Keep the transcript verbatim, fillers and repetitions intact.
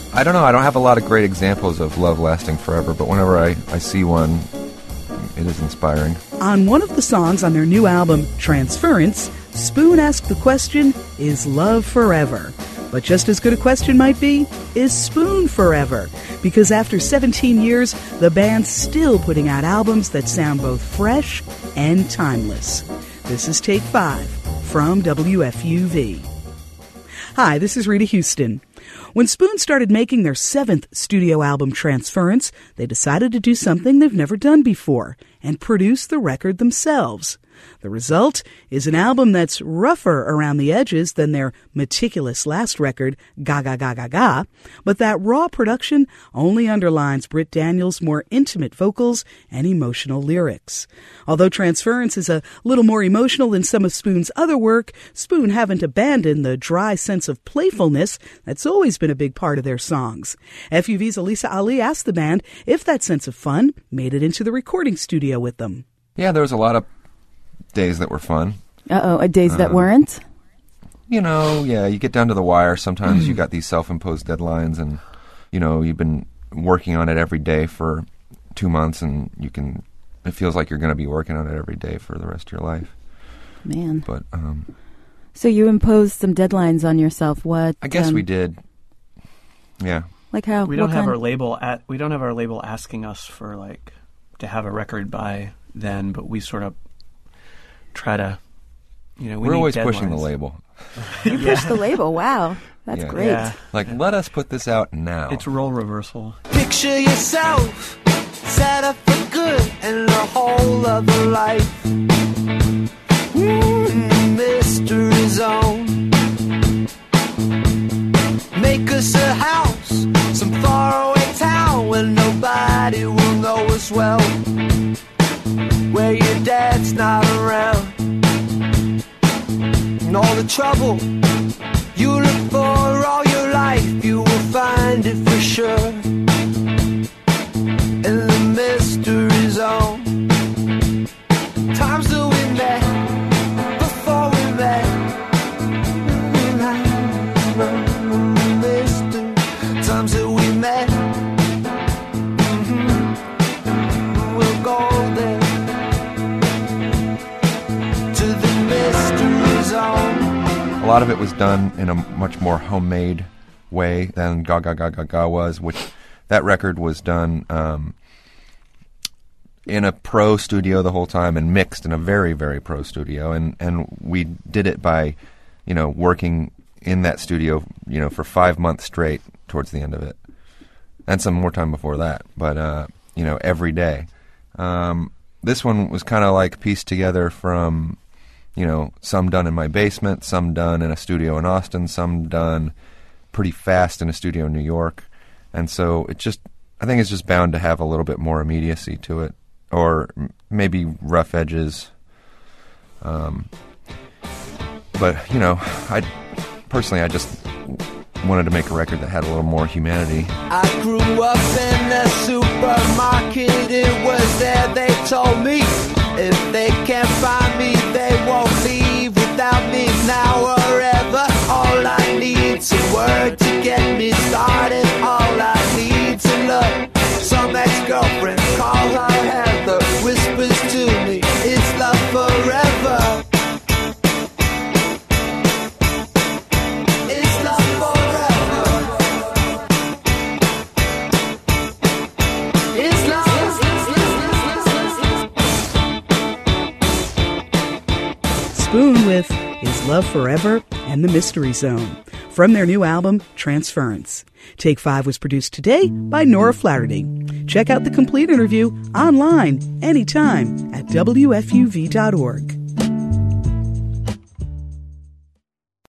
I don't know. I don't have a lot of great examples of love lasting forever, but whenever I, I see one, it is inspiring. On one of the songs on their new album, Transference, Spoon asked the question, is love forever? But just as good a question might be, is Spoon forever? Because after seventeen years, the band's still putting out albums that sound both fresh and timeless. This is Take Five from W F U V. Hi, this is Rita Houston. When Spoon started making their seventh studio album, Transference, they decided to do something they've never done before and produce the record themselves. The result is an album that's rougher around the edges than their meticulous last record, Ga Ga Ga Ga Ga, but that raw production only underlines Britt Daniels' more intimate vocals and emotional lyrics. Although Transference is a little more emotional than some of Spoon's other work, Spoon haven't abandoned the dry sense of playfulness that's always been a big part of their songs. F U V's Elisa Ali asked the band if that sense of fun made it into the recording studio with them. Yeah, there was a lot of days that were fun. Uh-oh, days that um, weren't? You know, yeah, you get down to the wire. Sometimes you got these self-imposed deadlines and, you know, you've been working on it every day for two months and you can, it feels like you're going to be working on it every day for the rest of your life. Man. But, um... So you imposed some deadlines on yourself. What? I guess um, we did. Yeah. Like how? We don't what have kind? our label at, we don't have our label asking us for, like, to have a record by then, but we sort of try to, you know, we We're need always deadlines. pushing the label. You pushed the label. Wow. That's Yeah. great. Yeah. Like, let us put this out now. It's role reversal. Picture yourself set up for good in a whole other life. Mm, mystery zone. Make us a house, some faraway town where nobody will know us well. Where your dad's not around. And all the trouble you look for all your life, you will find it for sure. In the mystery zone. Times that we met, before we met. Mystery. Times that we met. Mm-hmm. We'll go there. To the mystery zone. A lot of it was done in a much more homemade way than Ga Ga Ga Ga Ga was, which that record was done um, in a pro studio the whole time and mixed in a very, very pro studio. And, and we did it by, you know, working in that studio, you know, for five months straight towards the end of it. And some more time before that, but, uh, you know, every day. Um, this one was kind of like pieced together from, you know, some done in my basement, some done in a studio in Austin, some done pretty fast in a studio in New York. And so it just, I think it's just bound to have a little bit more immediacy to it, or m- maybe rough edges. Um, but, you know, I personally, I just wanted to make a record that had a little more humanity. I grew up in a supermarket, it was there they told me, if they can't find me, they won't leave without me now or ever. All I need's a word to get me started, all I need's a look. Some ex-girlfriend, call her Heather, whispers to me, it's love forever. It's love forever. It's love. Spoon with Is Love Forever and The Mystery Zone from their new album, Transference. Take Five was produced today by Nora Flaherty. Check out the complete interview online anytime at W F U V dot org.